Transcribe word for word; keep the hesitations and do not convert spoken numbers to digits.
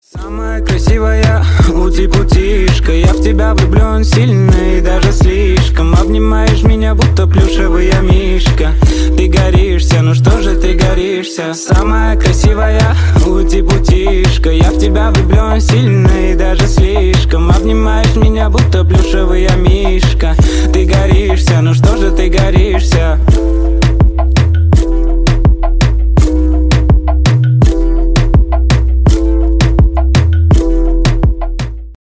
Самая красивая ути-путишка, я в тебя влюблен сильно и даже слишком. Обнимаешь меня, будто плюшевый я мишка. Ты горишься, ну что же ты горишься? Самая красивая ути-путишка, я в тебя влюблен сильно и даже слишком. Обнимаешь меня, будто плюшевый я мишка. Ты горишься, ну что же ты горишься?